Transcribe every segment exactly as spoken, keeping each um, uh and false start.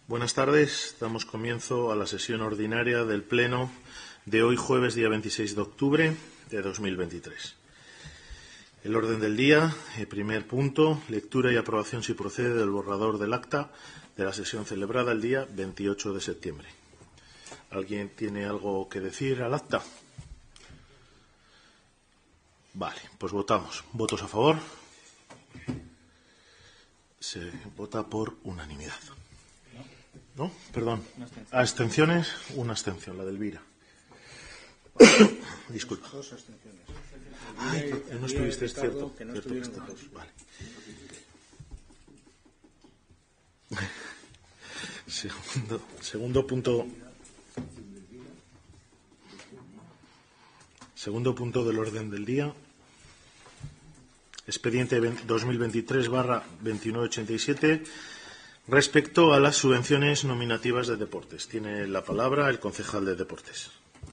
Buenas tardes. Damos comienzo a la sesión ordinaria del Pleno de hoy, jueves, día veintiséis de octubre de dos mil veintitrés. El orden del día, el primer punto, lectura y aprobación, si procede, del borrador del acta de la sesión celebrada el día veintiocho de septiembre. ¿Alguien tiene algo que decir al acta? Vale, pues votamos. ¿Votos a favor? Se vota por unanimidad. ¿No? Perdón. ¿Abstenciones? Una abstención, la de Elvira. Disculpa. Dos abstenciones. Ay, no estuviste, es cierto. Que no cierto que estuvieron estabas. todos. Vale. Segundo, segundo punto. Segundo punto del orden del día. Expediente dos mil veintitrés barra veintinueve ochenta y siete. Respecto a las subvenciones nominativas de deportes. Tiene la palabra el concejal de deportes.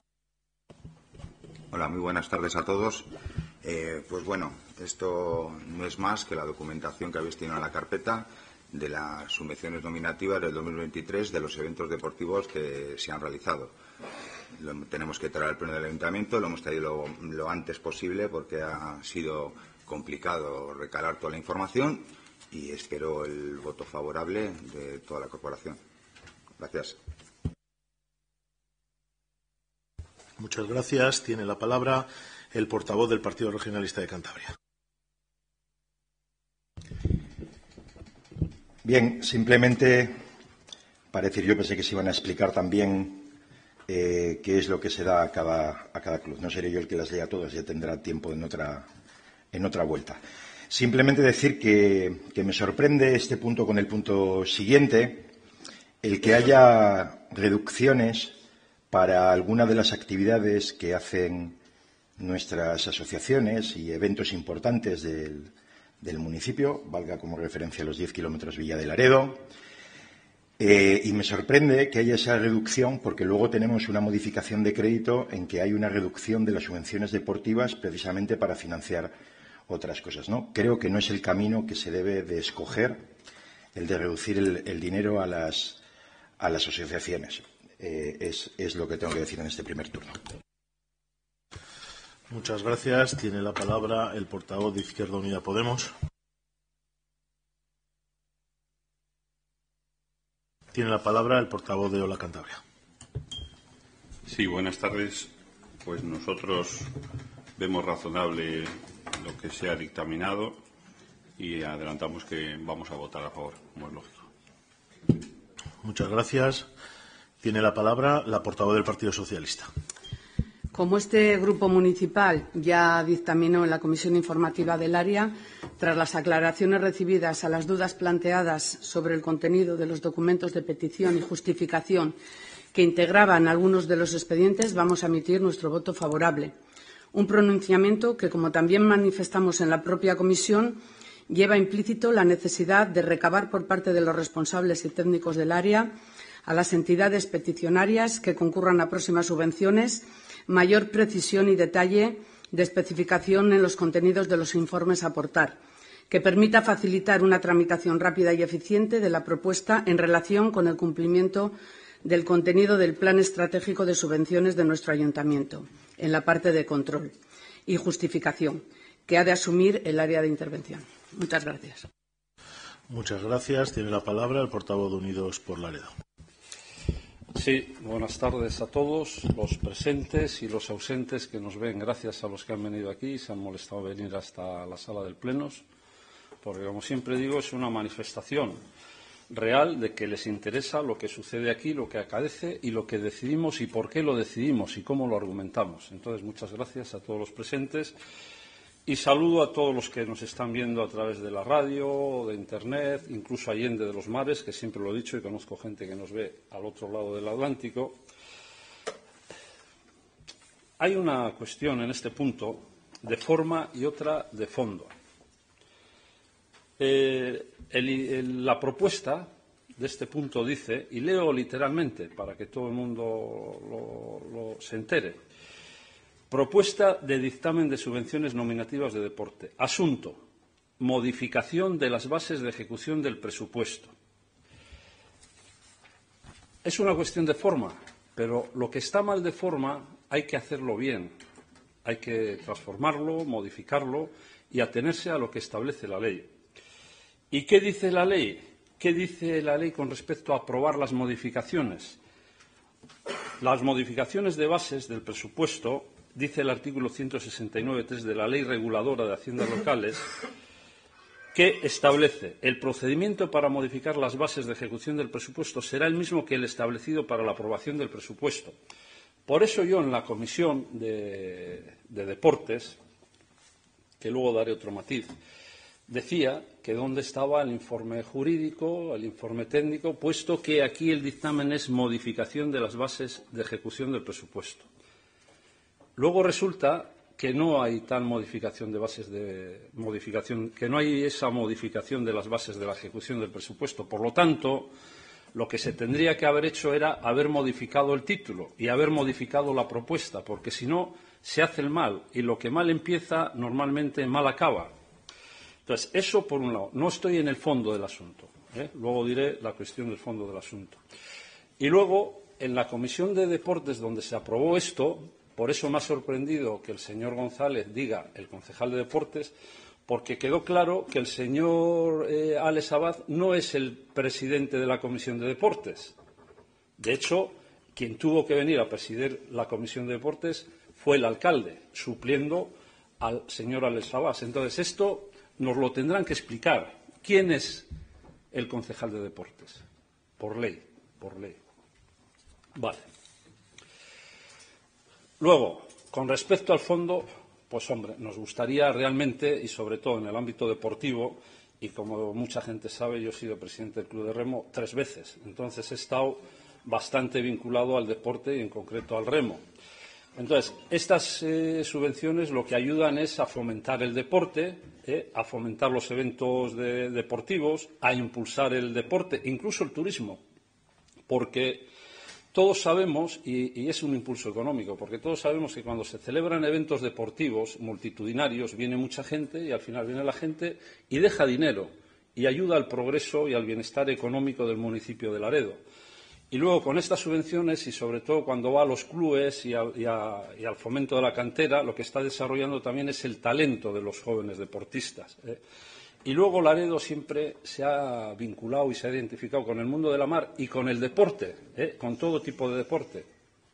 Hola, muy buenas tardes a todos. Eh, pues bueno, esto no es más que la documentación que habéis tenido en la carpeta de las subvenciones nominativas del dos mil veintitrés de los eventos deportivos que se han realizado. Lo tenemos que traer al pleno del ayuntamiento, lo hemos traído lo, lo antes posible porque ha sido complicado recalar toda la información y espero el voto favorable de toda la corporación. Gracias. Muchas gracias. Tiene la palabra el portavoz del Partido Regionalista de Cantabria. Bien, simplemente para decir, yo pensé que se iban a explicar también eh, qué es lo que se da a cada, a cada club. No seré yo el que las lea todas, ya tendrá tiempo en otra, en otra vuelta. Simplemente decir que, que me sorprende este punto con el punto siguiente, el que haya reducciones para alguna de las actividades que hacen nuestras asociaciones y eventos importantes del, del municipio, valga como referencia los diez kilómetros Villa de Laredo, eh, y me sorprende que haya esa reducción porque luego tenemos una modificación de crédito en que hay una reducción de las subvenciones deportivas precisamente para financiar otras cosas, ¿no? Creo que no es el camino que se debe de escoger, el de reducir el, el dinero a las, a las asociaciones. Eh, es, es lo que tengo que decir en este primer turno. Muchas gracias. Tiene la palabra el portavoz de Izquierda Unida Podemos. Tiene la palabra el portavoz de Hola Cantabria. Sí, buenas tardes. Pues nosotros vemos razonable lo que se ha dictaminado y adelantamos que vamos a votar a favor, como es lógico. Muchas gracias. Tiene la palabra la portavoz del Partido Socialista. Como este grupo municipal ya dictaminó en la comisión informativa del área, tras las aclaraciones recibidas a las dudas planteadas sobre el contenido de los documentos de petición y justificación que integraban algunos de los expedientes, vamos a emitir nuestro voto favorable. Un pronunciamiento que, como también manifestamos en la propia comisión, lleva implícito la necesidad de recabar por parte de los responsables y técnicos del área a las entidades peticionarias que concurran a próximas subvenciones mayor precisión y detalle de especificación en los contenidos de los informes a aportar, que permita facilitar una tramitación rápida y eficiente de la propuesta en relación con el cumplimiento del contenido del Plan Estratégico de Subvenciones de nuestro Ayuntamiento, en la parte de control y justificación, que ha de asumir el área de intervención. Muchas gracias. Muchas gracias. Tiene la palabra el portavoz de Unidos por Laredo. Sí, buenas tardes a todos, los presentes y los ausentes que nos ven. Gracias a los que han venido aquí y se han molestado venir hasta la sala del Plenos, porque, como siempre digo, es una manifestación real de que les interesa lo que sucede aquí, lo que acaece y lo que decidimos y por qué lo decidimos y cómo lo argumentamos. Entonces, muchas gracias a todos los presentes y saludo a todos los que nos están viendo a través de la radio, de Internet, incluso allende de los mares, que siempre lo he dicho y conozco gente que nos ve al otro lado del Atlántico. Hay una cuestión en este punto de forma y otra de fondo. Eh, el, el, la propuesta de este punto dice, y leo literalmente para que todo el mundo lo, lo, se entere: propuesta de dictamen de subvenciones nominativas de deporte. Asunto: modificación de las bases de ejecución del presupuesto. es una cuestión de forma, pero lo que está mal de forma hay que hacerlo bien, hay que transformarlo, modificarlo y atenerse a lo que establece la ley. ¿Y qué dice la ley? ¿Qué dice la ley con respecto a aprobar las modificaciones? Las modificaciones de bases del presupuesto, dice el artículo ciento sesenta y nueve punto tres de la Ley Reguladora de Haciendas Locales, que establece el procedimiento para modificar las bases de ejecución del presupuesto será el mismo que el establecido para la aprobación del presupuesto. Por eso yo en la Comisión de, de Deportes, que luego daré otro matiz, decía que dónde estaba el informe jurídico, el informe técnico, puesto que aquí el dictamen es modificación de las bases de ejecución del presupuesto. Luego resulta que no hay tal modificación de bases de modificación, que no hay esa modificación de las bases de la ejecución del presupuesto. Por lo tanto, lo que se tendría que haber hecho era haber modificado el título y haber modificado la propuesta, porque si no se hace el mal y lo que mal empieza normalmente mal acaba. Entonces, eso por un lado. No estoy en el fondo del asunto, ¿eh? Luego diré la cuestión del fondo del asunto. Y luego, en la Comisión de Deportes, donde se aprobó esto, por eso me ha sorprendido que el señor González diga el concejal de Deportes, porque quedó claro que el señor eh, Alex Abad no es el presidente de la Comisión de Deportes. De hecho, quien tuvo que venir a presidir la Comisión de Deportes fue el alcalde, supliendo al señor Alex Abad. Entonces, esto nos lo tendrán que explicar. ¿Quién es el concejal de Deportes? Por ley, por ley. Vale. Luego, con respecto al fondo, pues hombre, nos gustaría realmente, y sobre todo en el ámbito deportivo, y como mucha gente sabe, yo he sido presidente del Club de Remo tres veces. Entonces he estado bastante vinculado al deporte y en concreto al remo. Entonces, estas eh, subvenciones lo que ayudan es a fomentar el deporte, eh, a fomentar los eventos de, deportivos, a impulsar el deporte, incluso el turismo, porque todos sabemos, y, y es un impulso económico, porque todos sabemos que cuando se celebran eventos deportivos multitudinarios viene mucha gente y al final viene la gente y deja dinero y ayuda al progreso y al bienestar económico del municipio de Laredo. Y luego, con estas subvenciones, y sobre todo cuando va a los clubes y, a, y, a, y al fomento de la cantera, lo que está desarrollando también es el talento de los jóvenes deportistas, ¿eh? Y luego Laredo siempre se ha vinculado y se ha identificado con el mundo de la mar y con el deporte, ¿eh? Con todo tipo de deporte.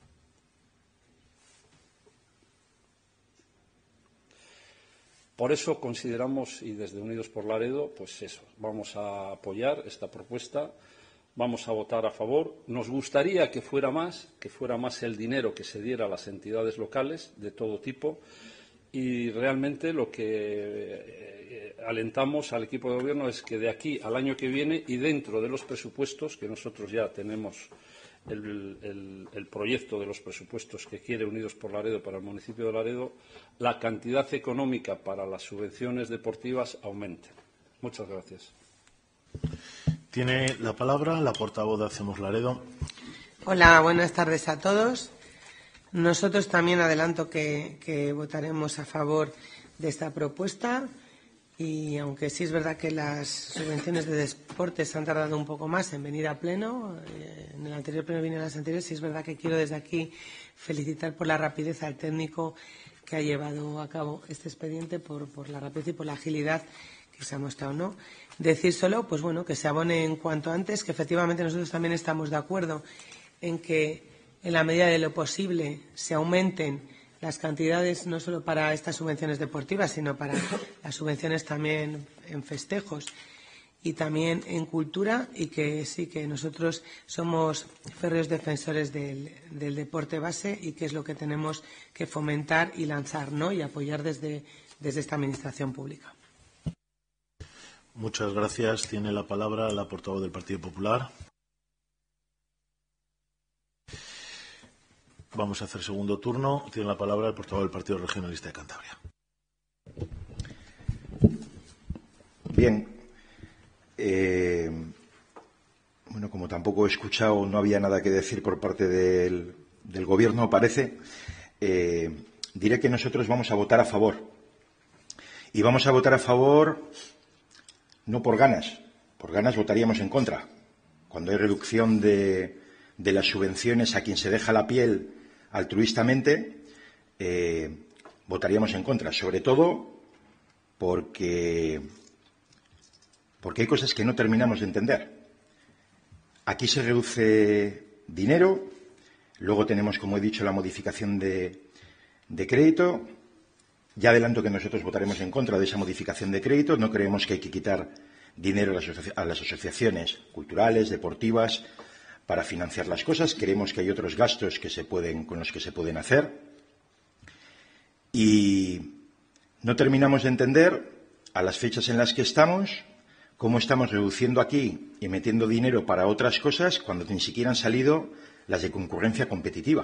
Por eso consideramos, y desde Unidos por Laredo, pues eso, vamos a apoyar esta propuesta. Vamos a votar a favor. Nos gustaría que fuera más, que fuera más el dinero que se diera a las entidades locales de todo tipo y realmente lo que eh, alentamos al equipo de gobierno es que de aquí al año que viene y dentro de los presupuestos, que nosotros ya tenemos el, el, el proyecto de los presupuestos que quiere Unidos por Laredo para el municipio de Laredo, la cantidad económica para las subvenciones deportivas aumente. Muchas gracias. Tiene la palabra la portavoz de Hacemos Laredo. Hola, buenas tardes a todos. Nosotros también adelanto que, que votaremos a favor de esta propuesta y aunque sí es verdad que las subvenciones de deportes han tardado un poco más en venir a pleno, eh, en el anterior pleno vinieron las anteriores, sí es verdad que quiero desde aquí felicitar por la rapidez al técnico que ha llevado a cabo este expediente, por, por la rapidez y por la agilidad que se ha mostrado, ¿no? Decir solo, pues bueno, que se abone en cuanto antes, que efectivamente nosotros también estamos de acuerdo en que en la medida de lo posible se aumenten las cantidades no solo para estas subvenciones deportivas, sino para las subvenciones también en festejos y también en cultura, y que sí que nosotros somos férreos defensores del, del deporte base y que es lo que tenemos que fomentar y lanzar, ¿no? Y apoyar desde, desde esta administración pública. Muchas gracias. Tiene la palabra la portavoz del Partido Popular. Vamos a hacer segundo turno. Tiene la palabra el portavoz del Partido Regionalista de Cantabria. Bien. Eh, bueno, como tampoco he escuchado, no había nada que decir por parte del, del Gobierno, parece, eh, diré que nosotros vamos a votar a favor. Y vamos a votar a favor no por ganas. Por ganas votaríamos en contra. Cuando hay reducción de, de las subvenciones a quien se deja la piel altruistamente, eh, votaríamos en contra, sobre todo porque, porque hay cosas que no terminamos de entender. Aquí se reduce dinero, luego tenemos, como he dicho, la modificación de, de crédito. Ya adelanto que nosotros votaremos en contra de esa modificación de crédito. No creemos que hay que quitar dinero a las, asoci a las asociaciones culturales, deportivas, para financiar las cosas. Creemos que hay otros gastos que se pueden, con los que se pueden hacer. Y no terminamos de entender, a las fechas en las que estamos, cómo estamos reduciendo aquí y metiendo dinero para otras cosas cuando ni siquiera han salido las de concurrencia competitiva.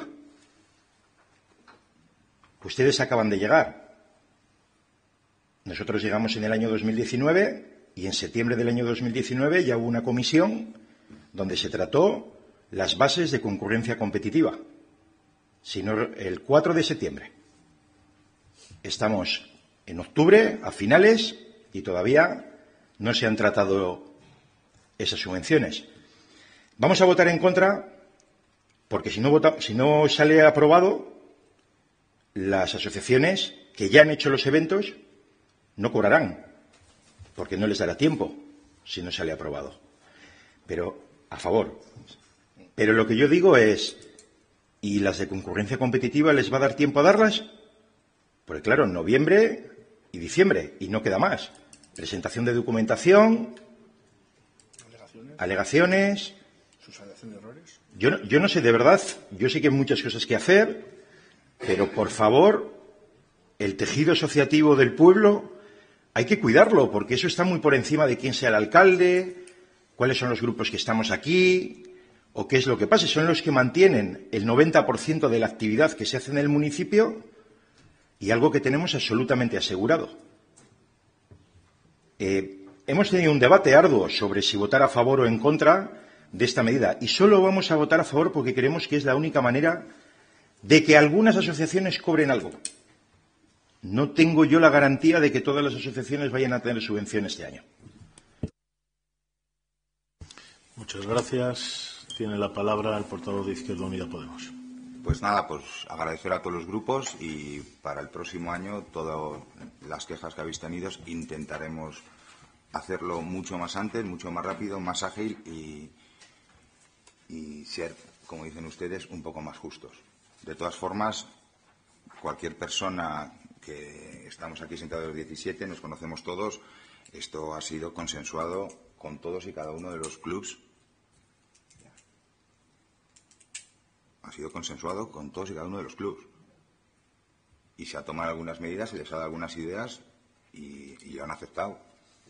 Ustedes acaban de llegar. Nosotros llegamos en el año dos mil diecinueve y en septiembre del año dos mil diecinueve ya hubo una comisión donde se trató las bases de concurrencia competitiva. Sino el cuatro de septiembre. Estamos en octubre, a finales, y todavía no se han tratado esas subvenciones. Vamos a votar en contra porque si no, vota, si no sale aprobado, las asociaciones que ya han hecho los eventos no cobrarán, porque no les dará tiempo si no sale aprobado. Pero, a favor. Pero lo que yo digo es, ¿y las de concurrencia competitiva les va a dar tiempo a darlas? Porque claro, en noviembre y diciembre, y no queda más. Presentación de documentación, alegaciones, alegaciones subsanación de errores. Yo no, yo no sé, de verdad, yo sé que hay muchas cosas que hacer, pero por favor, el tejido asociativo del pueblo hay que cuidarlo, porque eso está muy por encima de quién sea el alcalde, cuáles son los grupos que estamos aquí, o qué es lo que pasa. Son los que mantienen el noventa por ciento de la actividad que se hace en el municipio y algo que tenemos absolutamente asegurado. Eh, hemos tenido un debate arduo sobre si votar a favor o en contra de esta medida y solo vamos a votar a favor porque creemos que es la única manera de que algunas asociaciones cobren algo. No tengo yo la garantía de que todas las asociaciones vayan a tener subvención este año. Muchas gracias. Tiene la palabra el portavoz de Izquierda Unida Podemos. Pues nada, pues agradecer a todos los grupos y para el próximo año todas las quejas que habéis tenido intentaremos hacerlo mucho más antes, mucho más rápido, más ágil y, y ser, como dicen ustedes, un poco más justos. De todas formas, cualquier persona que estamos aquí sentados los diecisiete, nos conocemos todos, esto ha sido consensuado con todos y cada uno de los clubs. Ha sido consensuado con todos y cada uno de los clubes. Y se ha tomado algunas medidas, se les ha dado algunas ideas y, y lo han aceptado.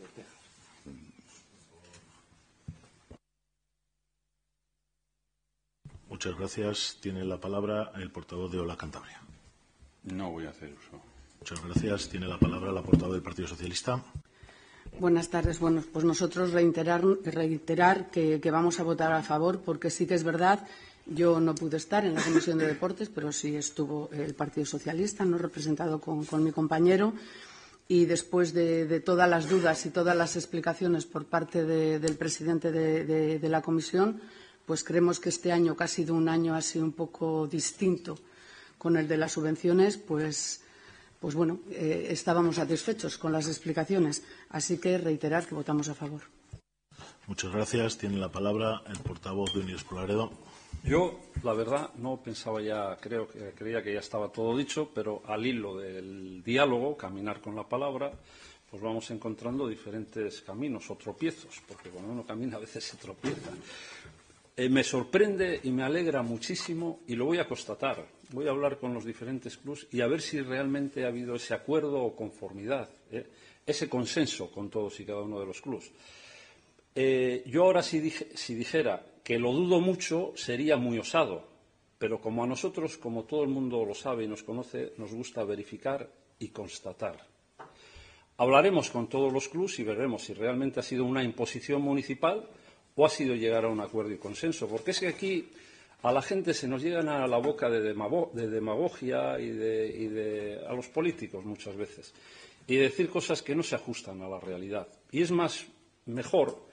Muchas gracias. Tiene la palabra el portavoz de Hola Cantabria. No voy a hacer uso. Muchas gracias. Tiene la palabra la portavoz del Partido Socialista. Buenas tardes. Bueno, pues nosotros reiterar, reiterar que, que vamos a votar a favor porque sí que es verdad. Yo no pude estar en la Comisión de Deportes, pero sí estuvo el Partido Socialista, no representado con, con mi compañero. Y después de, de todas las dudas y todas las explicaciones por parte de, del presidente de, de, de la Comisión, pues creemos que este año, que ha sido un año así un poco distinto con el de las subvenciones, pues, pues bueno, eh, estábamos satisfechos con las explicaciones. Así que reiterar que votamos a favor. Muchas gracias. Tiene la palabra el portavoz de Unidos por Laredo. Yo, la verdad, no pensaba ya, creo que creía que ya estaba todo dicho, pero al hilo del diálogo, caminar con la palabra, pues vamos encontrando diferentes caminos o tropiezos, porque cuando uno camina a veces se tropieza. Eh, me sorprende y me alegra muchísimo, y lo voy a constatar. Voy a hablar con los diferentes clubs y a ver si realmente ha habido ese acuerdo o conformidad, eh, ese consenso con todos y cada uno de los clubs. Eh, yo ahora si, dije, si dijera que lo dudo mucho sería muy osado, pero como a nosotros, como todo el mundo lo sabe y nos conoce, nos gusta verificar y constatar. Hablaremos con todos los clubs y veremos si realmente ha sido una imposición municipal o ha sido llegar a un acuerdo y consenso, porque es que aquí a la gente se nos llegan a la boca de, demago, de demagogia y, de, y de, a los políticos muchas veces, y decir cosas que no se ajustan a la realidad. Y es más, mejor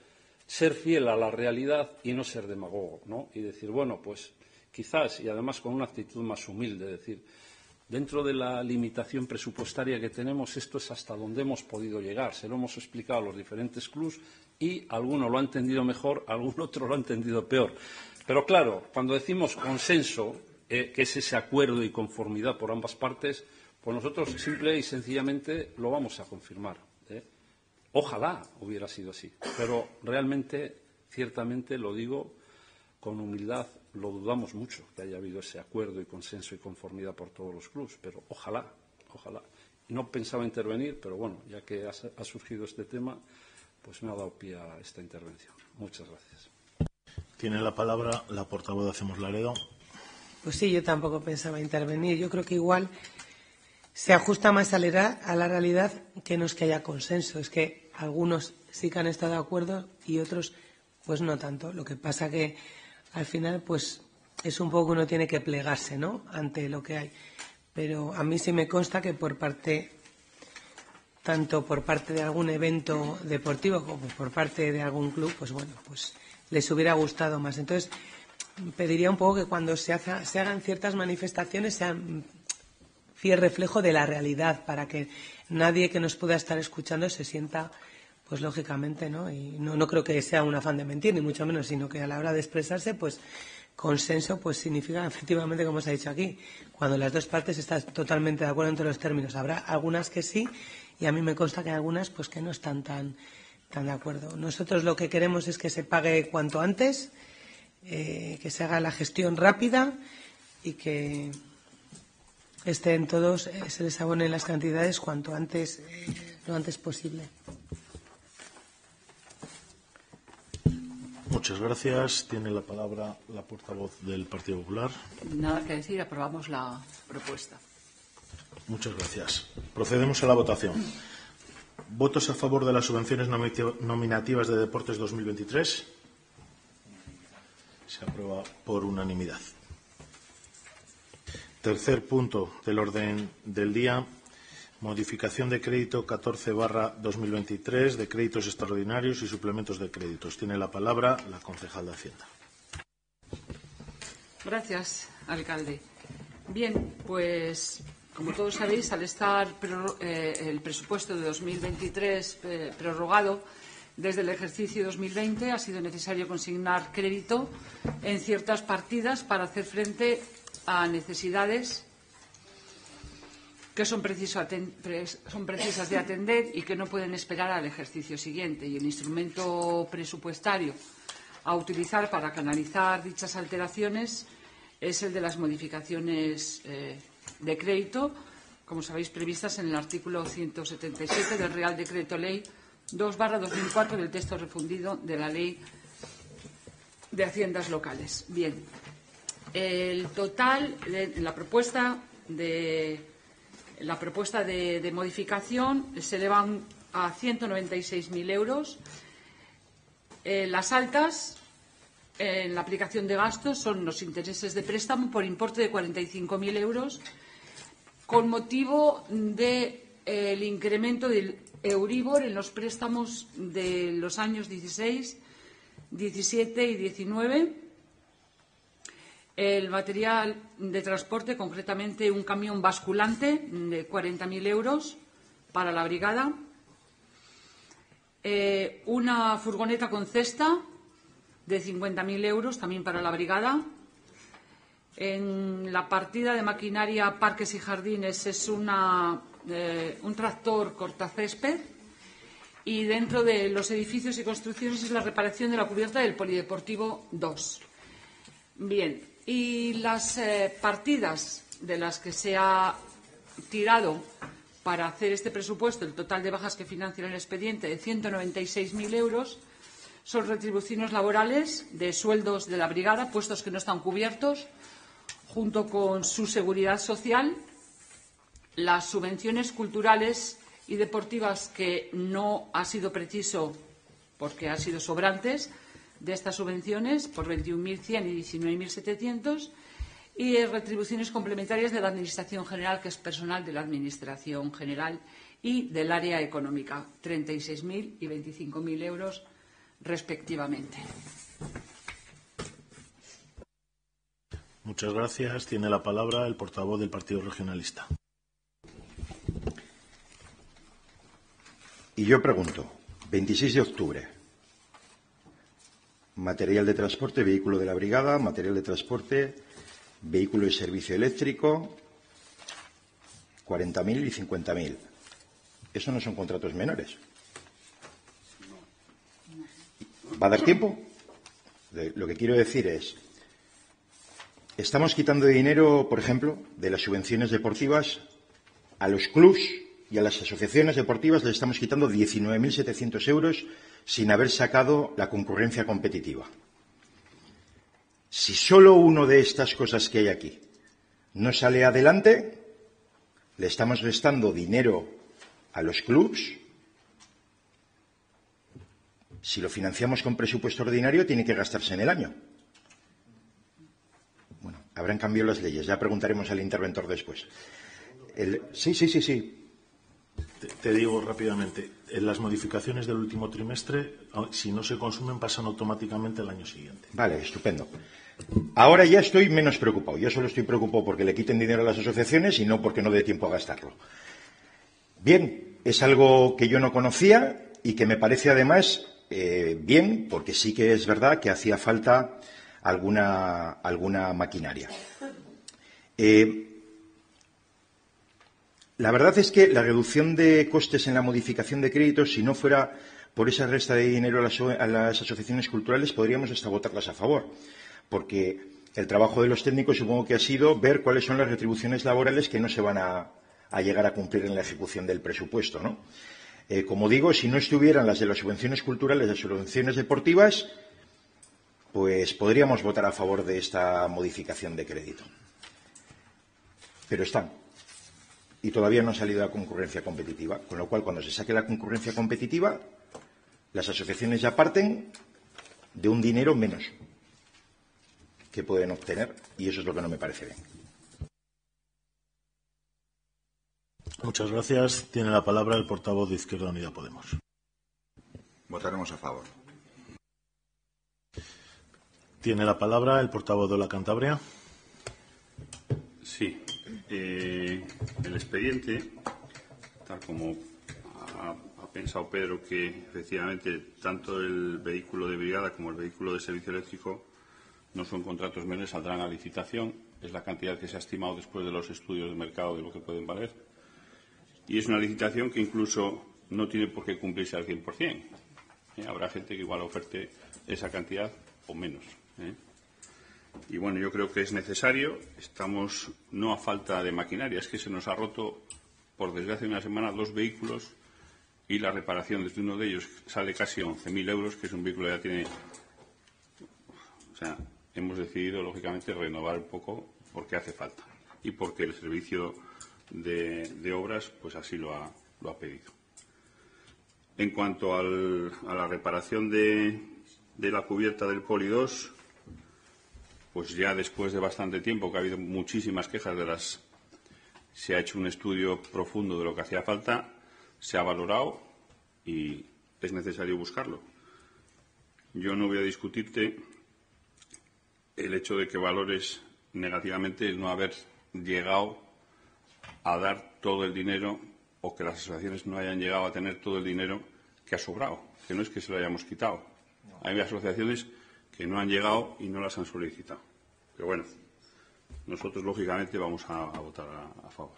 ser fiel a la realidad y no ser demagogo, ¿no? Y decir, bueno, pues quizás, y además con una actitud más humilde, decir, dentro de la limitación presupuestaria que tenemos, esto es hasta donde hemos podido llegar. Se lo hemos explicado a los diferentes clubs y alguno lo ha entendido mejor, algún otro lo ha entendido peor. Pero claro, cuando decimos consenso, eh, que es ese acuerdo y conformidad por ambas partes, pues nosotros simple y sencillamente lo vamos a confirmar, ¿eh? Ojalá hubiera sido así, pero realmente, ciertamente, lo digo con humildad, lo dudamos mucho que haya habido ese acuerdo y consenso y conformidad por todos los clubes, pero ojalá, ojalá. No pensaba intervenir, pero bueno, ya que ha, ha surgido este tema, pues me ha dado pie a esta intervención. Muchas gracias. Tiene la palabra la portavoz de Hacemos Laredo. Pues sí, yo tampoco pensaba intervenir. Yo creo que igual se ajusta más a la realidad que no es que haya consenso. Es que algunos sí que han estado de acuerdo y otros pues no tanto. Lo que pasa que al final pues es un poco que uno tiene que plegarse, ¿no?, ante lo que hay. Pero a mí sí me consta que por parte, tanto por parte de algún evento deportivo como por parte de algún club, pues bueno, pues les hubiera gustado más. Entonces, pediría un poco que cuando se, haga, se hagan ciertas manifestaciones sean fiel reflejo de la realidad, para que nadie que nos pueda estar escuchando se sienta, pues lógicamente, ¿no? Y no, no creo que sea un afán de mentir, ni mucho menos, sino que a la hora de expresarse, pues consenso pues significa, efectivamente, como se ha dicho aquí, cuando las dos partes están totalmente de acuerdo entre los términos. Habrá algunas que sí, y a mí me consta que hay algunas pues que no están tan, tan de acuerdo. Nosotros lo que queremos es que se pague cuanto antes, eh, que se haga la gestión rápida y que estén todos, eh, se les abonen las cantidades cuanto antes, eh, lo antes posible. Muchas gracias. Tiene la palabra la portavoz del Partido Popular. Nada que decir, aprobamos la propuesta. Muchas gracias. Procedemos a la votación. ¿Votos a favor de las subvenciones nominativas de Deportes dos mil veintitrés? Se aprueba por unanimidad. Tercer punto del orden del día. Modificación de crédito catorce barra dos mil veintitrés de créditos extraordinarios y suplementos de créditos. Tiene la palabra la concejal de Hacienda. Gracias, alcalde. Bien, pues como todos sabéis, al estar eh, el presupuesto de dos mil veintitrés eh, prorrogado desde el ejercicio dos mil veinte, ha sido necesario consignar crédito en ciertas partidas para hacer frente a necesidades que son, preciso son precisas de atender y que no pueden esperar al ejercicio siguiente. Y el instrumento presupuestario a utilizar para canalizar dichas alteraciones es el de las modificaciones eh, de crédito, como sabéis, previstas en el artículo ciento setenta y siete del Real Decreto Ley dos barra dos mil cuatro del texto refundido de la Ley de Haciendas Locales. Bien, el total de la propuesta de La propuesta de, de modificación se eleva a ciento noventa y seis mil euros. Eh, las altas en la aplicación de gastos son los intereses de préstamo por importe de cuarenta y cinco mil euros con motivo del de, eh, incremento del Euribor en los préstamos de los años dieciséis, diecisiete y diecinueve. El material de transporte, concretamente un camión basculante de cuarenta mil euros para la brigada, eh, una furgoneta con cesta de cincuenta mil euros también para la brigada. En la partida de maquinaria, parques y jardines es una, eh, un tractor cortacésped, y dentro de los edificios y construcciones es la reparación de la cubierta del Polideportivo dos. Bien. Y las eh, partidas de las que se ha tirado para hacer este presupuesto, el total de bajas que financian el expediente de ciento noventa y seis mil euros, son retribuciones laborales de sueldos de la brigada, puestos que no están cubiertos, junto con su seguridad social, las subvenciones culturales y deportivas que no ha sido preciso porque han sido sobrantes, de estas subvenciones por veintiún mil cien y diecinueve mil setecientos, y retribuciones complementarias de la Administración General, que es personal de la Administración General, y del área económica, treinta y seis mil y veinticinco mil euros respectivamente. Muchas gracias. Tiene la palabra el portavoz del Partido Regionalista. Y yo pregunto, veintiséis de octubre, material de transporte, vehículo de la brigada, material de transporte, vehículo de servicio eléctrico, cuarenta mil y cincuenta mil. Eso no son contratos menores. ¿Va a dar tiempo? Lo que quiero decir es, estamos quitando dinero, por ejemplo, de las subvenciones deportivas a los clubs y a las asociaciones deportivas les estamos quitando diecinueve mil setecientos euros sin haber sacado la concurrencia competitiva. Si solo una de estas cosas que hay aquí no sale adelante, le estamos restando dinero a los clubs. Si lo financiamos con presupuesto ordinario, tiene que gastarse en el año. Bueno, habrán cambiado las leyes. Ya preguntaremos al interventor después. El... Sí, sí, sí, sí. Te, te digo rápidamente. En las modificaciones del último trimestre, si no se consumen, pasan automáticamente al año siguiente. Vale, estupendo. Ahora ya estoy menos preocupado. Yo solo estoy preocupado porque le quiten dinero a las asociaciones y no porque no dé tiempo a gastarlo. Bien, es algo que yo no conocía y que me parece además eh, bien, porque sí que es verdad que hacía falta alguna, alguna maquinaria. Eh, la verdad es que la reducción de costes en la modificación de créditos, si no fuera por esa resta de dinero a las, a las asociaciones culturales, podríamos hasta votarlas a favor. Porque el trabajo de los técnicos supongo que ha sido ver cuáles son las retribuciones laborales que no se van a, a llegar a cumplir en la ejecución del presupuesto, ¿no? Eh, como digo, si no estuvieran las de las subvenciones culturales, las subvenciones deportivas, pues podríamos votar a favor de esta modificación de crédito. Pero están. Y todavía no ha salido la concurrencia competitiva, con lo cual cuando se saque la concurrencia competitiva, las asociaciones ya parten de un dinero menos que pueden obtener, y eso es lo que no me parece bien. Muchas gracias. Tiene la palabra el portavoz de Izquierda Unida Podemos. Votaremos a favor. Tiene la palabra el portavoz de la Cantabria. Sí. Eh, el expediente, tal como ha, ha pensado Pedro, que efectivamente tanto el vehículo de brigada como el vehículo de servicio eléctrico no son contratos menores, saldrán a licitación. Es la cantidad que se ha estimado después de los estudios de mercado de lo que pueden valer. Y es una licitación que incluso no tiene por qué cumplirse al cien por cien. ¿Eh? Habrá gente que igual oferte esa cantidad o menos. ¿eh? Y bueno, yo creo que es necesario. Estamos no a falta de maquinaria, es que se nos ha roto, por desgracia, una semana dos vehículos y la reparación desde uno de ellos sale casi once mil euros, que es un vehículo que ya tiene. O sea, hemos decidido, lógicamente, renovar un poco porque hace falta y porque el servicio de, de obras pues así lo ha, lo ha pedido. En cuanto al, a la reparación de, de la cubierta del Poli dos, pues ya después de bastante tiempo, que ha habido muchísimas quejas de las... Se ha hecho un estudio profundo de lo que hacía falta, se ha valorado y es necesario buscarlo. Yo no voy a discutirte el hecho de que valores negativamente el no haber llegado a dar todo el dinero o que las asociaciones no hayan llegado a tener todo el dinero que ha sobrado, que no es que se lo hayamos quitado. Hay asociaciones que no han llegado y no las han solicitado. Pero bueno, nosotros lógicamente vamos a, a votar a, a favor.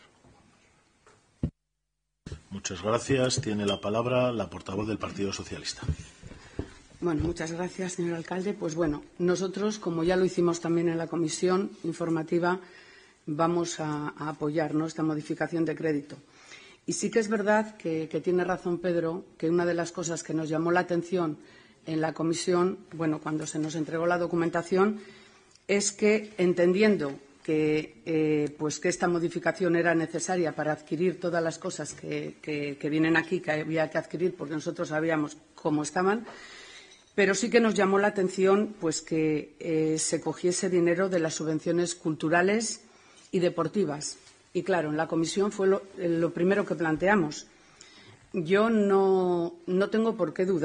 Muchas gracias. Tiene la palabra la portavoz del Partido Socialista. Bueno, muchas gracias, señor alcalde. Pues bueno, nosotros, como ya lo hicimos también en la comisión informativa, vamos a, a apoyar, ¿no?, esta modificación de crédito. Y sí que es verdad que, que tiene razón Pedro, que una de las cosas que nos llamó la atención en la comisión, bueno, cuando se nos entregó la documentación, es que, entendiendo que, eh, pues que esta modificación era necesaria para adquirir todas las cosas que, que, que vienen aquí, que había que adquirir porque nosotros sabíamos cómo estaban, pero sí que nos llamó la atención pues que eh, se cogiese dinero de las subvenciones culturales y deportivas. Y claro, en la comisión fue lo, lo primero que planteamos. Yo no, no tengo por qué dudar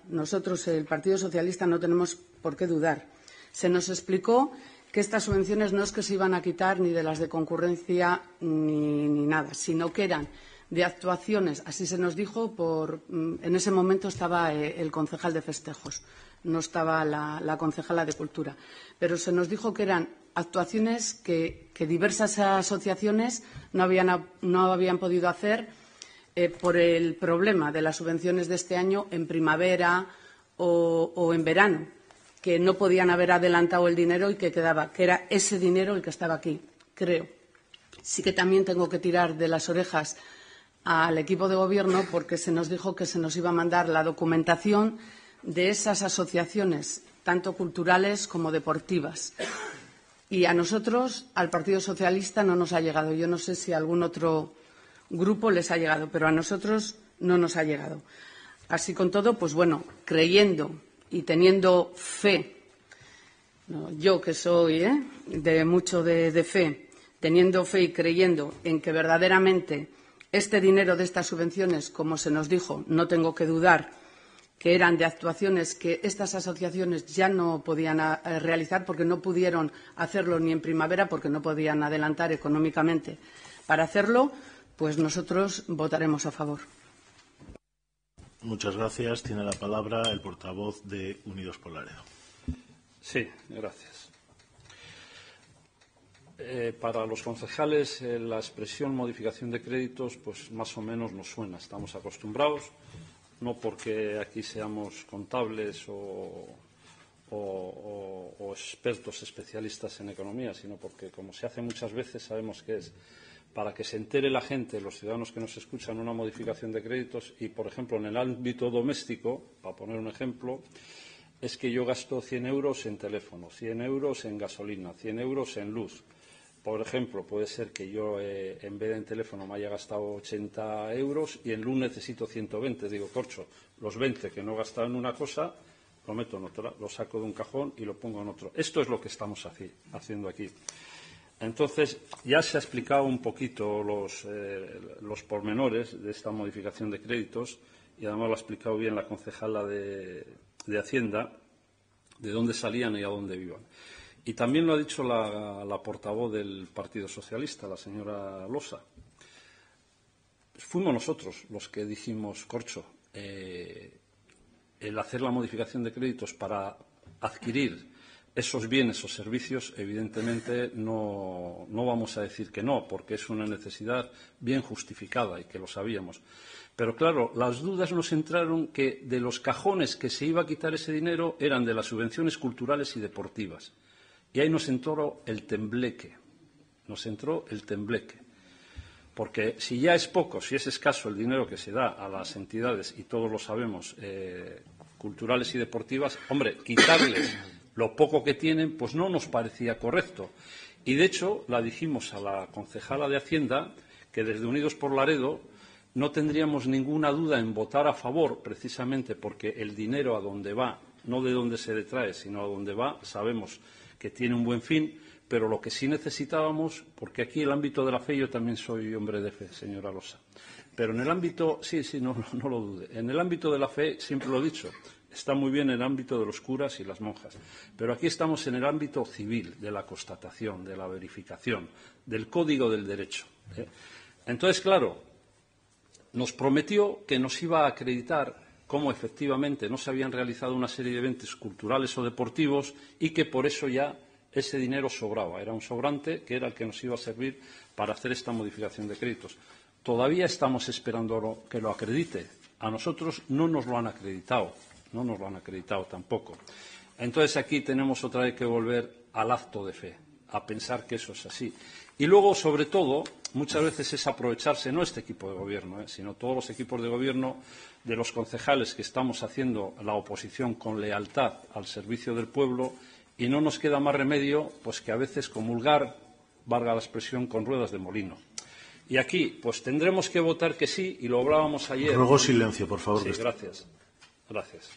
nosotros, el Partido Socialista, no tenemos por qué dudar. Se nos explicó que estas subvenciones no es que se iban a quitar ni de las de concurrencia ni, ni nada, sino que eran de actuaciones, así se nos dijo, por, en ese momento estaba eh, el concejal de festejos, no estaba la, la concejala de Cultura, pero se nos dijo que eran actuaciones que, que diversas asociaciones no habían, no habían podido hacer eh, por el problema de las subvenciones de este año en primavera o, o en verano, que no podían haber adelantado el dinero y que quedaba, que era ese dinero el que estaba aquí, creo. Sí que también tengo que tirar de las orejas al equipo de gobierno porque se nos dijo que se nos iba a mandar la documentación de esas asociaciones, tanto culturales como deportivas. Y a nosotros, al Partido Socialista, no nos ha llegado. Yo no sé si a algún otro grupo les ha llegado, pero a nosotros no nos ha llegado. Así con todo, pues bueno, creyendo y teniendo fe, no, yo que soy ¿eh? de mucho de, de fe, teniendo fe y creyendo en que verdaderamente este dinero de estas subvenciones, como se nos dijo, no tengo que dudar, que eran de actuaciones que estas asociaciones ya no podían a, a realizar porque no pudieron hacerlo ni en primavera, porque no podían adelantar económicamente para hacerlo, pues nosotros votaremos a favor. Muchas gracias. Tiene la palabra el portavoz de Unidos por Laredo. Sí, gracias. Eh, para los concejales, eh, la expresión modificación de créditos, pues más o menos nos suena. Estamos acostumbrados, no porque aquí seamos contables o, o, o, o expertos especialistas en economía, sino porque, como se hace muchas veces, sabemos que es para que se entere la gente, los ciudadanos que nos escuchan, una modificación de créditos. Y, por ejemplo, en el ámbito doméstico, para poner un ejemplo, es que yo gasto cien euros en teléfono, cien euros en gasolina, cien euros en luz. Por ejemplo, puede ser que yo, eh, en vez de en teléfono, me haya gastado ochenta euros y en luz necesito ciento veinte. Digo, corcho, los veinte que no he gastado en una cosa, lo meto en otra, lo saco de un cajón y lo pongo en otro. Esto es lo que estamos haci- haciendo aquí. Entonces, ya se ha explicado un poquito los, eh, los pormenores de esta modificación de créditos y además lo ha explicado bien la concejala de, de Hacienda, de dónde salían y a dónde iban. Y también lo ha dicho la, la portavoz del Partido Socialista, la señora Losa. Fuimos nosotros los que dijimos, corcho, eh, el hacer la modificación de créditos para adquirir esos bienes o servicios, evidentemente no, no vamos a decir que no, porque es una necesidad bien justificada y que lo sabíamos. Pero claro, las dudas nos entraron que de los cajones que se iba a quitar ese dinero eran de las subvenciones culturales y deportivas. Y ahí nos entró el tembleque, nos entró el tembleque. Porque si ya es poco, si es escaso el dinero que se da a las entidades, y todos lo sabemos, eh, culturales y deportivas, hombre, quitarles lo poco que tienen, pues no nos parecía correcto. Y de hecho, la dijimos a la concejala de Hacienda, que desde Unidos por Laredo no tendríamos ninguna duda en votar a favor, precisamente porque el dinero a donde va, no de dónde se detrae, sino a dónde va, sabemos que tiene un buen fin, pero lo que sí necesitábamos, porque aquí el ámbito de la fe, yo también soy hombre de fe, señora Losa, pero en el ámbito, sí, sí, no, no, no lo dude, en el ámbito de la fe, siempre lo he dicho, está muy bien en el ámbito de los curas y las monjas, pero aquí estamos en el ámbito civil, de la constatación, de la verificación, del código del derecho. ¿eh? Entonces, claro, nos prometió que nos iba a acreditar cómo efectivamente no se habían realizado una serie de eventos culturales o deportivos y que por eso ya ese dinero sobraba. Era un sobrante que era el que nos iba a servir para hacer esta modificación de créditos. Todavía estamos esperando que lo acredite. A nosotros no nos lo han acreditado, no nos lo han acreditado tampoco. Entonces aquí tenemos otra vez que volver al acto de fe, a pensar que eso es así. Y luego, sobre todo, muchas veces es aprovecharse, no este equipo de gobierno, eh, sino todos los equipos de gobierno, de los concejales que estamos haciendo la oposición con lealtad al servicio del pueblo, y no nos queda más remedio pues que a veces comulgar, valga la expresión, con ruedas de molino. Y aquí, pues tendremos que votar que sí, y lo hablábamos ayer. Ruego silencio, por favor. Sí, gracias. Gracias.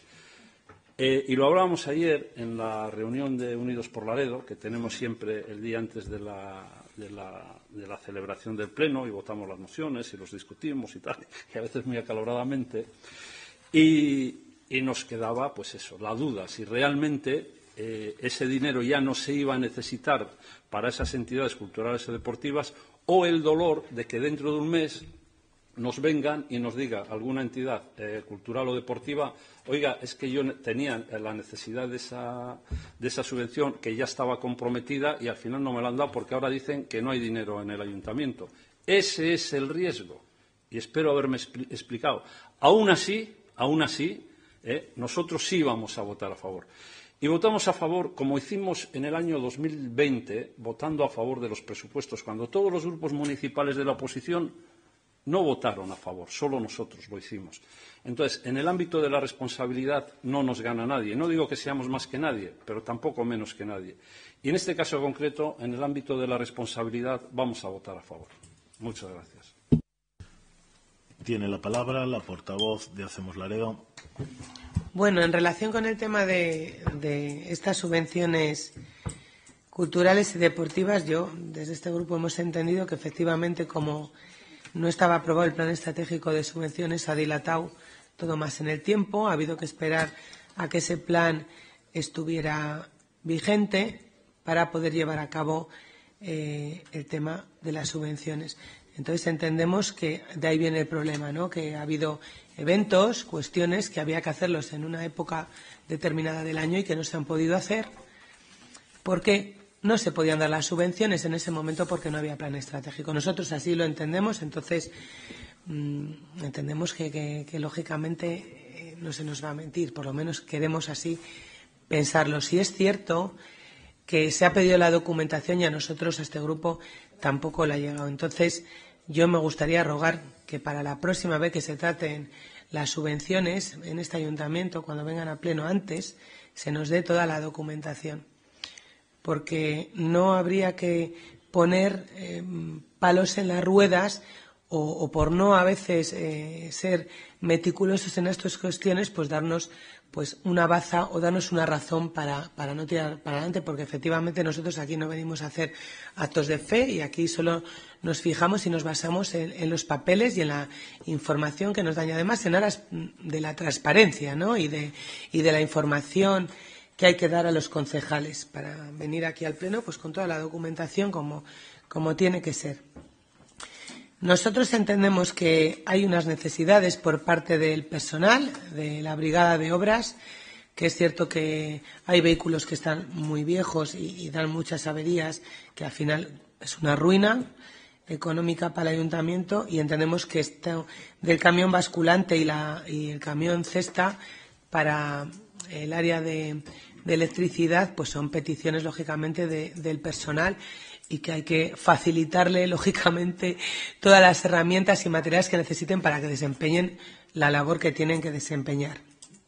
Eh, y lo hablábamos ayer en la reunión de Unidos por Laredo, que tenemos siempre el día antes de la, de la, de la celebración del Pleno, y votamos las mociones y los discutimos y tal, y a veces muy acaloradamente. Y, y nos quedaba, pues eso, la duda, si realmente eh, ese dinero ya no se iba a necesitar para esas entidades culturales y deportivas, o el dolor de que dentro de un mes nos vengan y nos diga alguna entidad eh, cultural o deportiva, oiga, es que yo tenía la necesidad de esa, de esa subvención que ya estaba comprometida y al final no me la han dado porque ahora dicen que no hay dinero en el ayuntamiento. Ese es el riesgo y espero haberme expli- explicado. Aún así, aún así, eh, nosotros sí vamos a votar a favor. Y votamos a favor, como hicimos en el año dos mil veinte, votando a favor de los presupuestos, cuando todos los grupos municipales de la oposición no votaron a favor, solo nosotros lo hicimos. Entonces, en el ámbito de la responsabilidad no nos gana nadie. No digo que seamos más que nadie, pero tampoco menos que nadie. Y en este caso concreto, en el ámbito de la responsabilidad, vamos a votar a favor. Muchas gracias. Tiene la palabra la portavoz de Hacemos Laredo. Bueno, en relación con el tema de, de estas subvenciones culturales y deportivas, yo, desde este grupo, hemos entendido que efectivamente, como no estaba aprobado el plan estratégico de subvenciones, ha dilatado todo más en el tiempo, ha habido que esperar a que ese plan estuviera vigente para poder llevar a cabo eh, el tema de las subvenciones. Entonces entendemos que de ahí viene el problema, ¿no? Que ha habido eventos, cuestiones que había que hacerlos en una época determinada del año y que no se han podido hacer porque no se podían dar las subvenciones en ese momento porque no había plan estratégico. Nosotros así lo entendemos, entonces mmm, entendemos que, que, que lógicamente eh, no se nos va a mentir, por lo menos queremos así pensarlo. Si es cierto que se ha pedido la documentación y a nosotros, a este grupo, tampoco le ha llegado. Entonces, yo me gustaría rogar que para la próxima vez que se traten las subvenciones en este ayuntamiento, cuando vengan a pleno antes, se nos dé toda la documentación. Porque no habría que poner eh, palos en las ruedas o, o por no a veces eh, ser meticulosos en estas cuestiones, pues darnos pues una baza o darnos una razón para, para no tirar para adelante, porque efectivamente nosotros aquí no venimos a hacer actos de fe y aquí solo nos fijamos y nos basamos en, en los papeles y en la información que nos dan, y además en aras de la transparencia, ¿no? y, de, y de la información que hay que dar a los concejales para venir aquí al Pleno pues con toda la documentación como, como tiene que ser. Nosotros entendemos que hay unas necesidades por parte del personal de la Brigada de Obras, que es cierto que hay vehículos que están muy viejos y, y dan muchas averías, que al final es una ruina económica para el ayuntamiento, y entendemos que esto del camión basculante y, la, y el camión cesta para el área de, de electricidad pues son peticiones lógicamente de, del personal, y que hay que facilitarle, lógicamente, todas las herramientas y materiales que necesiten para que desempeñen la labor que tienen que desempeñar.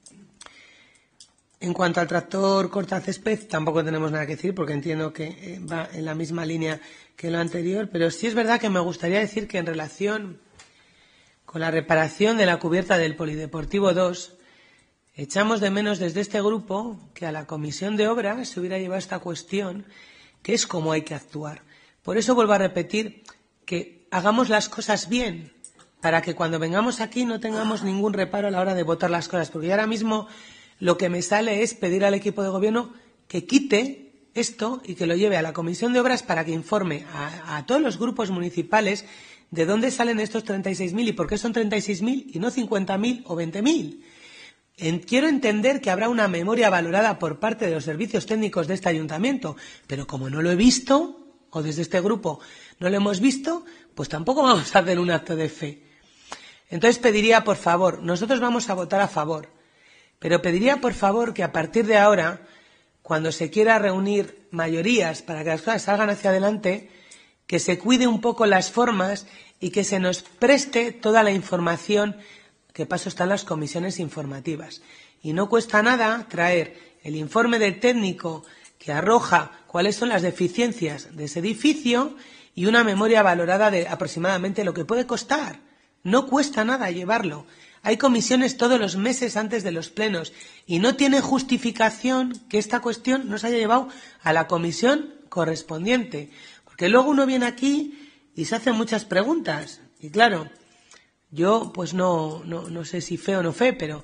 En cuanto al tractor cortacésped, tampoco tenemos nada que decir, porque entiendo que va en la misma línea que lo anterior, pero sí es verdad que me gustaría decir que en relación con la reparación de la cubierta del Polideportivo dos, echamos de menos desde este grupo que a la Comisión de Obras se hubiera llevado esta cuestión, que es cómo hay que actuar. Por eso vuelvo a repetir que hagamos las cosas bien, para que cuando vengamos aquí no tengamos ningún reparo a la hora de votar las cosas, porque ahora mismo lo que me sale es pedir al equipo de gobierno que quite esto y que lo lleve a la Comisión de Obras para que informe a, a todos los grupos municipales de dónde salen estos treinta y seis mil y por qué son treinta y seis mil y no cincuenta mil o veinte mil. En, quiero entender que habrá una memoria valorada por parte de los servicios técnicos de este ayuntamiento, pero como no lo he visto, o desde este grupo no lo hemos visto, pues tampoco vamos a hacer un acto de fe. Entonces pediría, por favor, nosotros vamos a votar a favor, pero pediría, por favor, que a partir de ahora, cuando se quiera reunir mayorías para que las cosas salgan hacia adelante, que se cuide un poco las formas y que se nos preste toda la información que paso están las comisiones informativas. Y no cuesta nada traer el informe del técnico que arroja cuáles son las deficiencias de ese edificio y una memoria valorada de aproximadamente lo que puede costar. No cuesta nada llevarlo. Hay comisiones todos los meses antes de los plenos y no tiene justificación que esta cuestión no se haya llevado a la comisión correspondiente. Porque luego uno viene aquí y se hace muchas preguntas. Y claro, yo, pues no, no, no sé si fe o no fe, pero,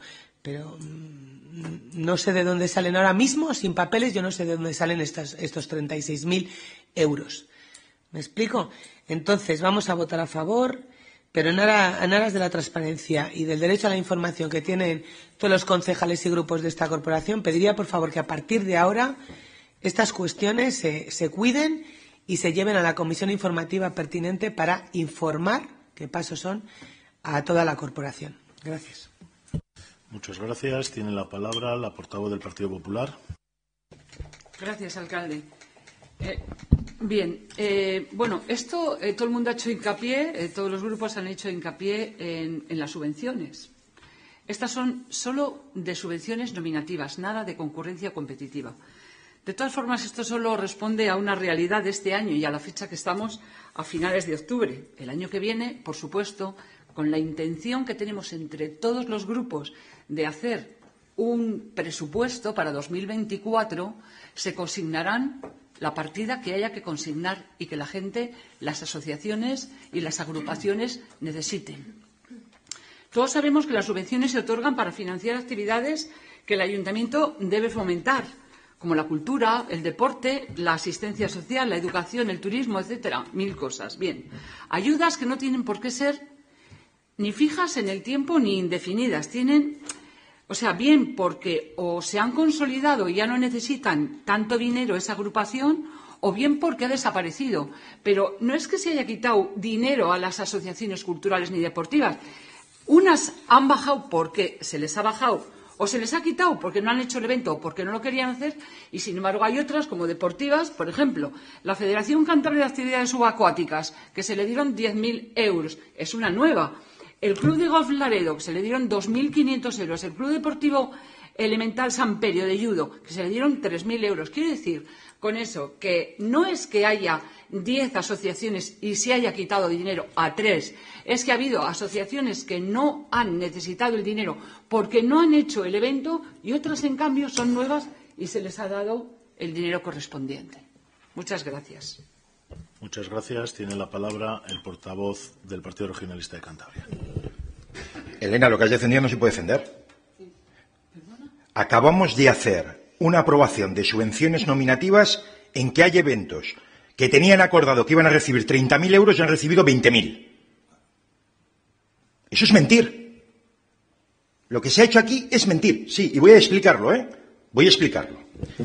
pero mmm, no sé de dónde salen ahora mismo, sin papeles, yo no sé de dónde salen estas, estos treinta y seis mil euros. ¿Me explico? Entonces, vamos a votar a favor, pero en, ara, en aras de la transparencia y del derecho a la información que tienen todos los concejales y grupos de esta corporación, pediría, por favor, que a partir de ahora estas cuestiones se, se cuiden y se lleven a la comisión informativa pertinente para informar, qué pasos son, a toda la corporación. Gracias. Muchas gracias. Tiene la palabra la portavoz del Partido Popular. Gracias, alcalde. Eh, bien, eh, bueno, esto eh, todo el mundo ha hecho hincapié, eh, todos los grupos han hecho hincapié en, en las subvenciones. Estas son solo de subvenciones nominativas, nada de concurrencia competitiva. De todas formas, esto solo responde a una realidad de este año y a la fecha que estamos a finales de octubre. El año que viene, por supuesto, con la intención que tenemos entre todos los grupos de hacer un presupuesto para dos mil veinticuatro, se consignarán la partida que haya que consignar y que la gente, las asociaciones y las agrupaciones necesiten. Todos sabemos que las subvenciones se otorgan para financiar actividades que el ayuntamiento debe fomentar, como la cultura, el deporte, la asistencia social, la educación, el turismo, etcétera, mil cosas. Bien, ayudas que no tienen por qué ser ni fijas en el tiempo ni indefinidas. Tienen, o sea, bien porque o se han consolidado y ya no necesitan tanto dinero esa agrupación, o bien porque ha desaparecido. Pero no es que se haya quitado dinero a las asociaciones culturales ni deportivas. Unas han bajado porque se les ha bajado o se les ha quitado porque no han hecho el evento o porque no lo querían hacer, y sin embargo hay otras como deportivas, por ejemplo, la Federación Cantabria de Actividades Subacuáticas, que se le dieron diez mil euros, es una nueva. El Club de Golf Laredo, que se le dieron dos mil quinientos euros. El Club Deportivo Elemental Samperio de Judo, que se le dieron tres mil euros. Quiero decir con eso que no es que haya diez asociaciones y se haya quitado dinero a tres, es que ha habido asociaciones que no han necesitado el dinero porque no han hecho el evento y otras, en cambio, son nuevas y se les ha dado el dinero correspondiente. Muchas gracias. Muchas gracias. Tiene la palabra el portavoz del Partido Regionalista de Cantabria. Elena, lo que has defendido no se puede defender. Acabamos de hacer una aprobación de subvenciones nominativas en que hay eventos que tenían acordado que iban a recibir treinta mil euros y han recibido veinte mil. Eso es mentir. Lo que se ha hecho aquí es mentir. Sí, y voy a explicarlo, ¿eh? Voy a explicarlo.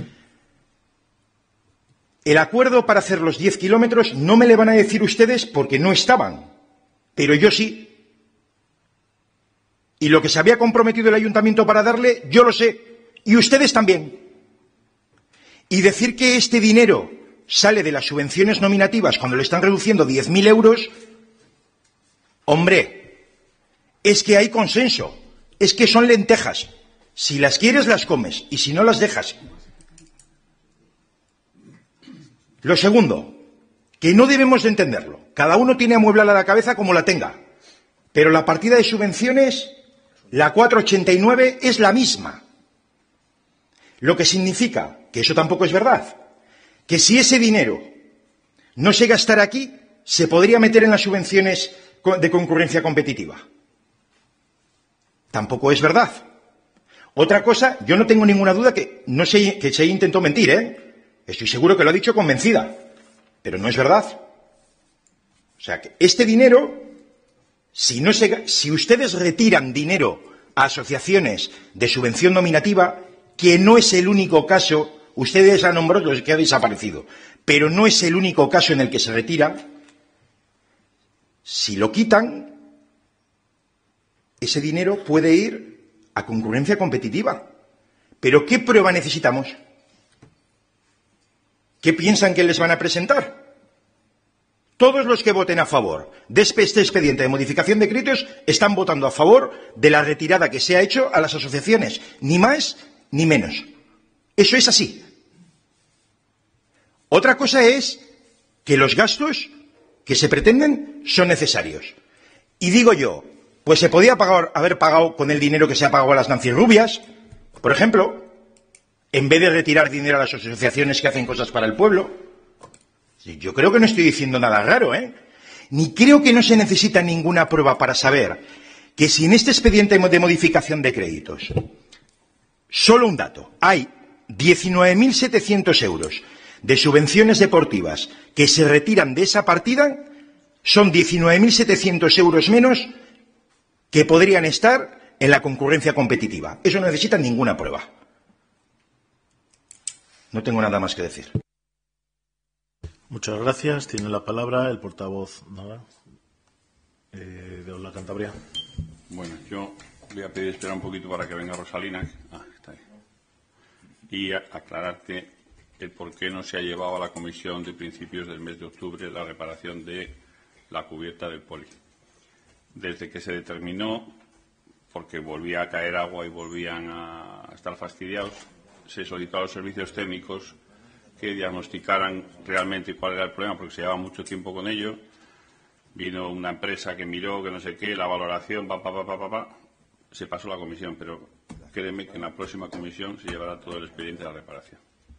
El acuerdo para hacer los diez kilómetros no me le van a decir ustedes porque no estaban, pero yo sí. Y lo que se había comprometido el ayuntamiento para darle, yo lo sé, y ustedes también. Y decir que este dinero sale de las subvenciones nominativas cuando le están reduciendo diez mil euros, hombre, es que hay consenso, es que son lentejas. Si las quieres, las comes, y si no, las dejas. Lo segundo, que no debemos de entenderlo. Cada uno tiene amueblada la cabeza como la tenga. Pero la partida de subvenciones, la cuatrocientos ochenta y nueve, es la misma. Lo que significa, que eso tampoco es verdad, que si ese dinero no se gastara aquí, se podría meter en las subvenciones de concurrencia competitiva. Tampoco es verdad. Otra cosa, yo no tengo ninguna duda que no se, que se intentó mentir, ¿eh? Estoy seguro que lo ha dicho convencida, pero no es verdad. O sea, que este dinero, si, no se, si ustedes retiran dinero a asociaciones de subvención nominativa, que no es el único caso, ustedes han nombrado los que ha desaparecido, pero no es el único caso en el que se retira, si lo quitan, ese dinero puede ir a concurrencia competitiva. ¿Pero qué prueba necesitamos? ¿Qué piensan que les van a presentar? Todos los que voten a favor de este expediente de modificación de criterios están votando a favor de la retirada que se ha hecho a las asociaciones, ni más ni menos. Eso es así. Otra cosa es que los gastos que se pretenden son necesarios. Y digo yo, pues se podía pagar, haber pagado con el dinero que se ha pagado a las Nancy Rubias, por ejemplo, en vez de retirar dinero a las asociaciones que hacen cosas para el pueblo. Yo creo que no estoy diciendo nada raro, ¿eh? Ni creo que no se necesita ninguna prueba para saber que si en este expediente de modificación de créditos, solo un dato, hay diecinueve mil setecientos euros de subvenciones deportivas que se retiran de esa partida, son diecinueve mil setecientos euros menos que podrían estar en la concurrencia competitiva. Eso no necesita ninguna prueba. No tengo nada más que decir. Muchas gracias. Tiene la palabra el portavoz nada, eh, de Hola Cantabria. Bueno, yo voy a pedir esperar un poquito para que venga Rosalina. Ah, está ahí. Y a, aclararte el por qué no se ha llevado a la comisión de principios del mes de octubre la reparación de la cubierta del poli. Desde que se determinó, porque volvía a caer agua y volvían a estar fastidiados, se solicitó a los servicios técnicos que diagnosticaran realmente cuál era el problema, porque se llevaba mucho tiempo con ello. Vino una empresa que miró, que no sé qué, la valoración, pa, pa, pa, pa, pa, pa, se pasó a la comisión, pero créeme que en la próxima comisión se llevará todo el expediente de la reparación.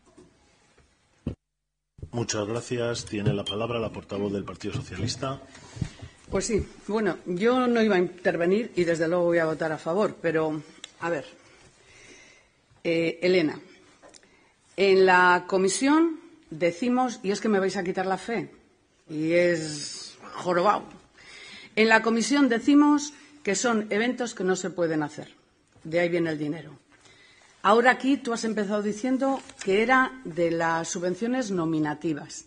Muchas gracias. Tiene la palabra la portavoz del Partido Socialista. Pues sí, bueno, yo no iba a intervenir y desde luego voy a votar a favor, pero, a ver, eh, Elena, en la comisión decimos, y es que me vais a quitar la fe, y es jorobado, en la comisión decimos que son eventos que no se pueden hacer, de ahí viene el dinero. Ahora aquí tú has empezado diciendo que era de las subvenciones nominativas.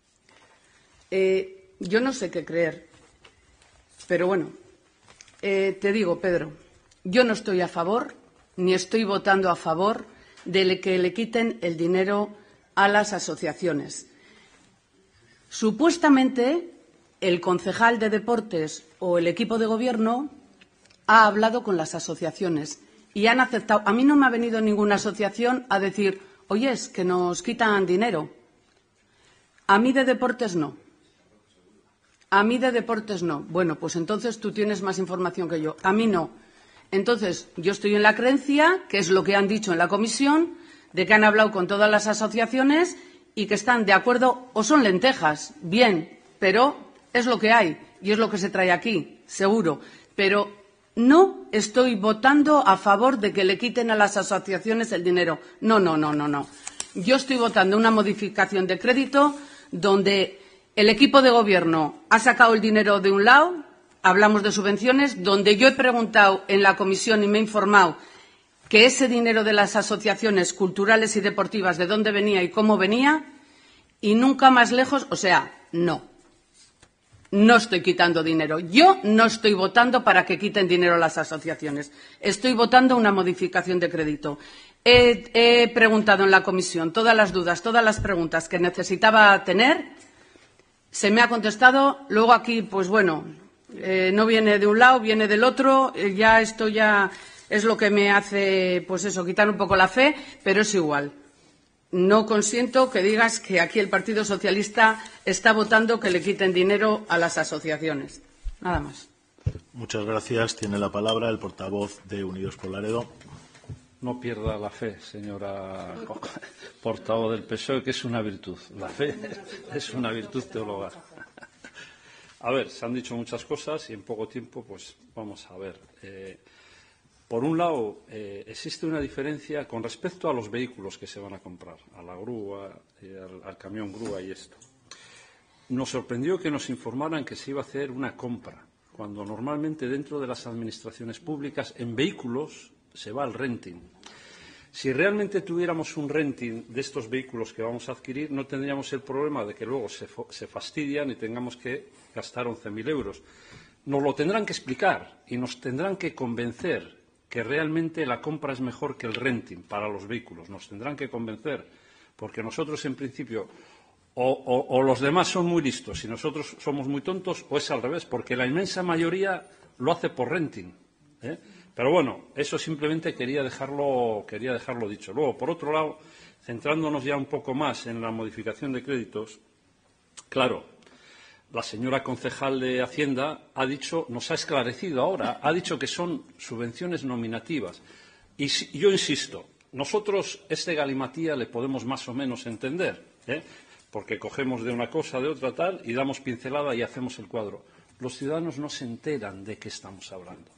Eh, yo no sé qué creer, pero bueno, eh, te digo, Pedro, yo no estoy a favor, ni estoy votando a favor de que le quiten el dinero a las asociaciones. Supuestamente, el concejal de deportes o el equipo de gobierno ha hablado con las asociaciones y han aceptado. A mí no me ha venido ninguna asociación a decir, oye, es que nos quitan dinero. A mí de deportes no. A mí de deportes no. Bueno, pues entonces tú tienes más información que yo. A mí no. Entonces, yo estoy en la creencia, que es lo que han dicho en la comisión, de que han hablado con todas las asociaciones y que están de acuerdo, o son lentejas, bien, pero es lo que hay y es lo que se trae aquí, seguro. Pero no estoy votando a favor de que le quiten a las asociaciones el dinero. No, no, no, no, no. Yo estoy votando una modificación de crédito donde el equipo de gobierno ha sacado el dinero de un lado, hablamos de subvenciones, donde yo he preguntado en la comisión y me he informado que ese dinero de las asociaciones culturales y deportivas, de dónde venía y cómo venía, y nunca más lejos, o sea, no. No estoy quitando dinero. Yo no estoy votando para que quiten dinero a las asociaciones. Estoy votando una modificación de crédito. He, he preguntado en la comisión todas las dudas, todas las preguntas que necesitaba tener. Se me ha contestado. Luego aquí, pues bueno, eh, no viene de un lado, viene del otro. Eh, ya esto ya es lo que me hace, pues eso, quitar un poco la fe, pero es igual. No consiento que digas que aquí el Partido Socialista está votando que le quiten dinero a las asociaciones. Nada más. Muchas gracias. Tiene la palabra el portavoz de Unidos por Laredo. No pierda la fe, señora portavoz del P S O E, que es una virtud. La fe es una virtud teologal. A ver, se han dicho muchas cosas y en poco tiempo, pues vamos a ver. Eh, Por un lado, eh, existe una diferencia con respecto a los vehículos que se van a comprar, a la grúa, eh, al, al camión grúa y esto. Nos sorprendió que nos informaran que se iba a hacer una compra, cuando normalmente dentro de las administraciones públicas en vehículos se va al renting. Si realmente tuviéramos un renting de estos vehículos que vamos a adquirir, no tendríamos el problema de que luego se, se fastidian y tengamos que gastar once mil euros. Nos lo tendrán que explicar y nos tendrán que convencer que realmente la compra es mejor que el renting para los vehículos. Nos tendrán que convencer, porque nosotros, en principio, o, o, o los demás son muy listos y nosotros somos muy tontos, o es al revés, porque la inmensa mayoría lo hace por renting, ¿eh? Pero bueno, eso simplemente quería dejarlo, quería dejarlo dicho. Luego, por otro lado, centrándonos ya un poco más en la modificación de créditos, claro, la señora concejal de Hacienda ha dicho, nos ha esclarecido ahora, ha dicho que son subvenciones nominativas. Y si, yo insisto, nosotros este galimatía le podemos más o menos entender, ¿eh? Porque cogemos de una cosa, de otra tal, y damos pincelada y hacemos el cuadro. Los ciudadanos no se enteran de qué estamos hablando.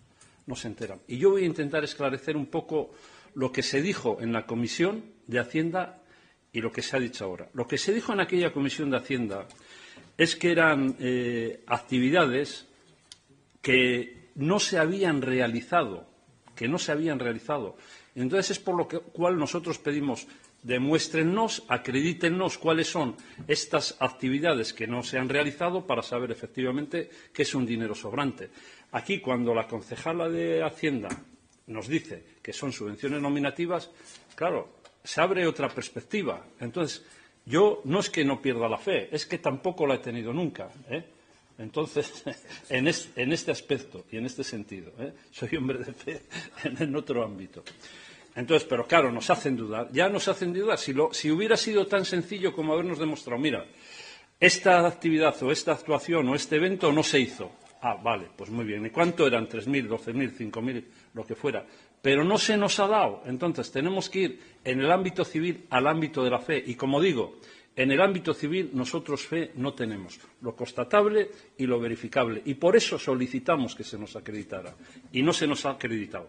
no se enteran. Y yo voy a intentar esclarecer un poco lo que se dijo en la Comisión de Hacienda y lo que se ha dicho ahora. Lo que se dijo en aquella Comisión de Hacienda es que eran eh, actividades que no se habían realizado, que no se habían realizado. Entonces es por lo que, cual nosotros pedimos, demuéstrennos, acredítennos cuáles son estas actividades que no se han realizado para saber efectivamente que es un dinero sobrante. Aquí, cuando la concejala de Hacienda nos dice que son subvenciones nominativas, claro, se abre otra perspectiva. Entonces, yo no es que no pierda la fe, es que tampoco la he tenido nunca, ¿eh? Entonces, en, es, en este aspecto y en este sentido, ¿eh? soy hombre de fe en, en otro ámbito. Entonces, pero claro, nos hacen dudar. Ya nos hacen dudar. Si, lo, si hubiera sido tan sencillo como habernos demostrado, mira, esta actividad o esta actuación o este evento no se hizo. Ah, vale, pues muy bien. ¿Y cuánto eran? ¿tres mil, doce mil, cinco mil, lo que fuera? Pero no se nos ha dado. Entonces, tenemos que ir en el ámbito civil al ámbito de la fe. Y como digo, en el ámbito civil nosotros fe no tenemos. Lo constatable y lo verificable. Y por eso solicitamos que se nos acreditara. Y no se nos ha acreditado.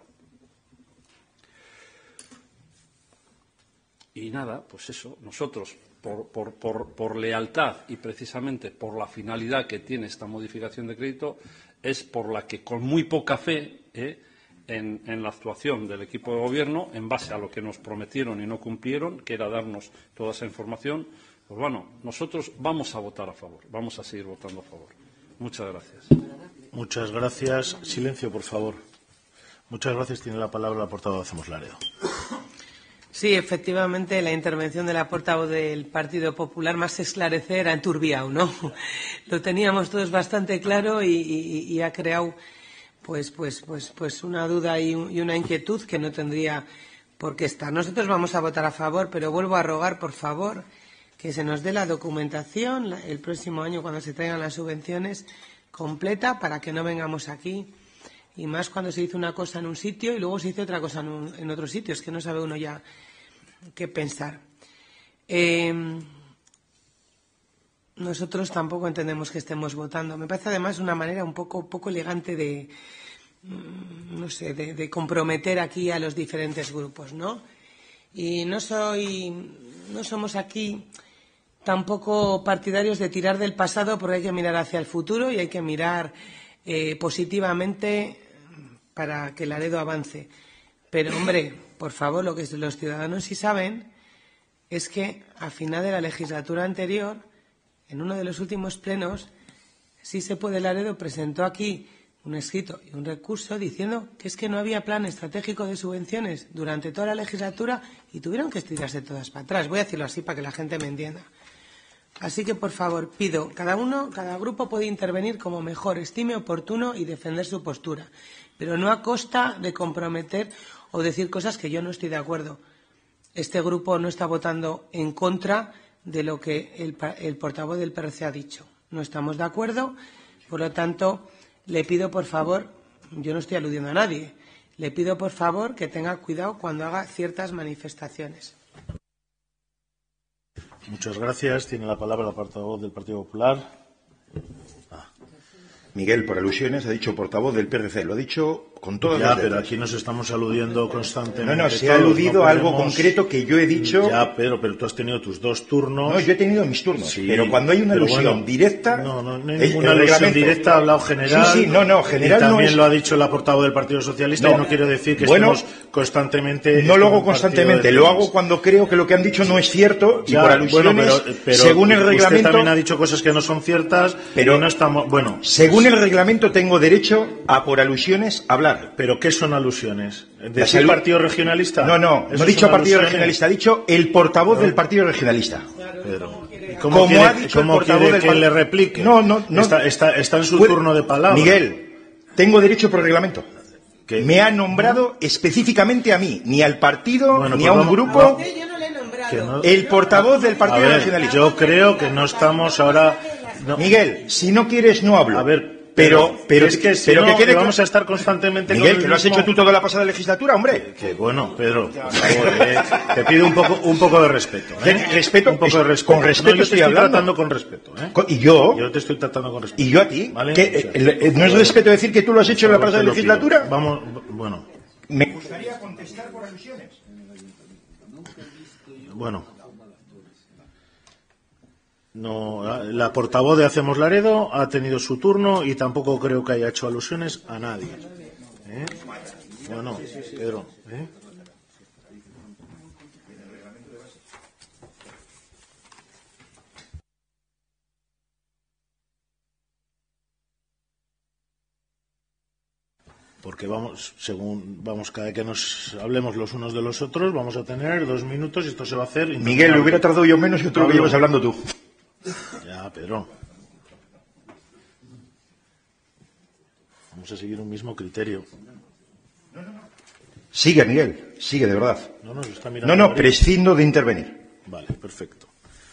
Y nada, pues eso, nosotros, por, por, por, por lealtad y precisamente por la finalidad que tiene esta modificación de crédito, es por la que con muy poca fe eh, en, en la actuación del equipo de gobierno, en base a lo que nos prometieron y no cumplieron, que era darnos toda esa información, pues bueno, nosotros vamos a votar a favor, vamos a seguir votando a favor. Muchas gracias. Muchas gracias. Silencio, por favor. Muchas gracias. Tiene la palabra la portavoz de Hacemos Laredo. Sí, efectivamente, la intervención de la portavoz del Partido Popular, más esclarecer, ha enturbiado, ¿no? Lo teníamos todos bastante claro y, y, y ha creado pues, pues, pues, pues una duda y, un, y una inquietud que no tendría por qué estar. Nosotros vamos a votar a favor, pero vuelvo a rogar, por favor, que se nos dé la documentación el próximo año cuando se traigan las subvenciones completa para que no vengamos aquí. Y más cuando se dice una cosa en un sitio y luego se dice otra cosa en, un, en otro sitio. Es que no sabe uno ya qué pensar. Eh, nosotros tampoco entendemos que estemos votando. Me parece además una manera un poco, poco elegante de, no sé, de, de comprometer aquí a los diferentes grupos, ¿no? Y no soy, no somos aquí tampoco partidarios de tirar del pasado, porque hay que mirar hacia el futuro y hay que mirar eh, positivamente para que Laredo avance. Pero, hombre, por favor, lo que los ciudadanos sí saben es que a final de la legislatura anterior, en uno de los últimos plenos, Sí se puede Laredo presentó aquí un escrito y un recurso diciendo que es que no había plan estratégico de subvenciones durante toda la legislatura y tuvieron que estirarse todas para atrás. Voy a decirlo así para que la gente me entienda. Así que, por favor, pido, cada uno, cada grupo puede intervenir como mejor estime oportuno y defender su postura, pero no a costa de comprometer o decir cosas que yo no estoy de acuerdo. Este grupo no está votando en contra de lo que el, el portavoz del P R C ha dicho. No estamos de acuerdo, por lo tanto, le pido, por favor, yo no estoy aludiendo a nadie, le pido, por favor, que tenga cuidado cuando haga ciertas manifestaciones. Muchas gracias. Tiene la palabra la portavoz del Partido Popular. Ah. Miguel, por alusiones, ha dicho portavoz del P R C. Lo ha dicho con todas ya, las pero letras. aquí nos estamos aludiendo constantemente. No, no, se todos, ha aludido no a algo podemos... concreto que yo he dicho. Ya, pero, pero tú has tenido tus dos turnos. No, yo he tenido mis turnos. Sí, pero cuando hay una alusión bueno, directa. No, no, no hay el, ninguna el alusión reglamento... directa, ha hablado general. Sí, sí, no, no, general y también no es... lo ha dicho la portavoz del Partido Socialista no, y no quiero decir que bueno, estemos constantemente. No lo hago constantemente, lo hago cuando creo que lo que han dicho no es cierto y ya, por alusiones, bueno, pero, pero según el reglamento. Usted también ha dicho cosas que no son ciertas, pero no estamos. Bueno. Según el reglamento tengo derecho a por alusiones hablar. ¿Pero qué son alusiones? ¿Decir el partido regionalista? No, no, no he dicho partido regionalista, ha dicho el portavoz no. del partido regionalista. Pero, ¿cómo, ¿Cómo quiere, ha dicho cómo el portavoz quiere que del... le replique? No, no, no. Está, está, está en su Puede... turno de palabra. Miguel, tengo derecho por reglamento. ¿Qué? Me ha nombrado ¿no? específicamente a mí, ni al partido, bueno, ni pues a un vamos, grupo. No. Yo no le he nombrado. Que no... El portavoz del partido a ver, regionalista. Yo creo que no estamos ahora. No. Miguel, si no quieres, no hablo. A ver. Pero, pero, es que si pero no, que quede que vamos claro. a estar constantemente Miguel, con el que lo has mismo... hecho tú toda la pasada legislatura, hombre. Que bueno, Pedro, por favor, eh, te pido un poco, un poco de respeto. ¿eh? De respeto, un poco de respeto. con respeto no, yo estoy te estoy hablando. tratando con respeto. ¿eh? Y yo, Yo te estoy tratando con respeto. y yo a ti, ¿Vale? ¿Qué, O sea, el- el- ¿no es respeto decir que tú lo has hecho en la por favor, pasada te lo pido. legislatura? Vamos, bueno, Me gustaría contestar por alusiones. bueno. No, la portavoz de Hacemos Laredo ha tenido su turno y tampoco creo que haya hecho alusiones a nadie. ¿Eh? Bueno, Pedro, ¿eh? Porque vamos, según vamos, cada vez que nos hablemos los unos de los otros, vamos a tener dos minutos y esto se va a hacer. Miguel, le hubiera tardado yo menos que otro que llevas hablando tú. Ya, Pedro. Vamos a seguir un mismo criterio. Sigue, Miguel, sigue, de verdad. No, no, se está mirando No, no, María. prescindo de intervenir. Vale, perfecto.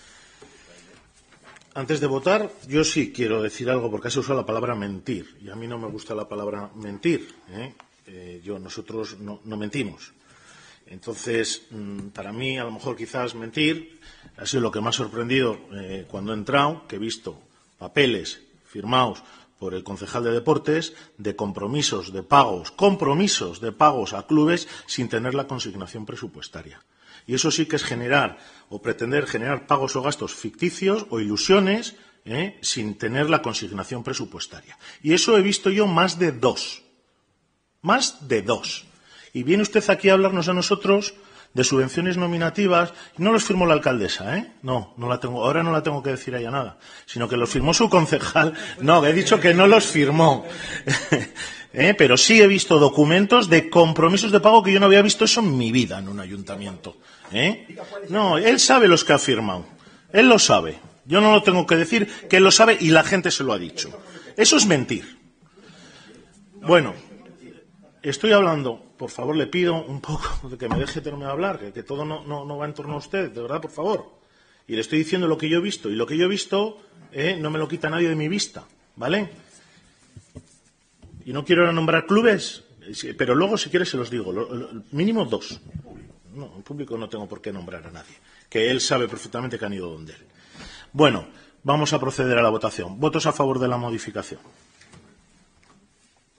Antes de votar, yo sí quiero decir algo porque has usado la palabra mentir y a mí no me gusta la palabra mentir. ¿eh? Eh, yo, nosotros no, no mentimos. Entonces, mmm, para mí, a lo mejor quizás mentir ha sido lo que me ha sorprendido eh, cuando he entrado, que he visto papeles firmados por el concejal de deportes de compromisos de pagos, compromisos de pagos a clubes sin tener la consignación presupuestaria. Y eso sí que es generar o pretender generar pagos o gastos ficticios o ilusiones ¿eh? sin tener la consignación presupuestaria. Y eso he visto yo más de dos. Más de dos. Y viene usted aquí a hablarnos a nosotros de subvenciones nominativas. Y no los firmó la alcaldesa, ¿eh? No, no la tengo, ahora no la tengo que decir a ella nada. Sino que los firmó su concejal. No, he dicho que no los firmó. ¿Eh? Pero sí he visto documentos de compromisos de pago que yo no había visto eso en mi vida en un ayuntamiento. ¿Eh? No, él sabe los que ha firmado. Él lo sabe. Yo no lo tengo que decir, que él lo sabe y la gente se lo ha dicho. Eso es mentir. Bueno, estoy hablando, por favor, le pido un poco de que me deje terminar de hablar, que, que todo no, no, no va en torno a usted, de verdad, por favor. Y le estoy diciendo lo que yo he visto. Y lo que yo he visto eh, no me lo quita nadie de mi vista, ¿vale? Y no quiero ahora nombrar clubes, pero luego, si quiere, se los digo. Lo, lo, mínimo dos. No, en público no tengo por qué nombrar a nadie. Que él sabe perfectamente que han ido donde él. Bueno, vamos a proceder a la votación. ¿Votos a favor de la modificación?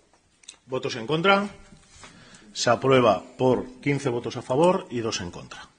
¿Votos en contra? Se aprueba por quince votos a favor y dos en contra.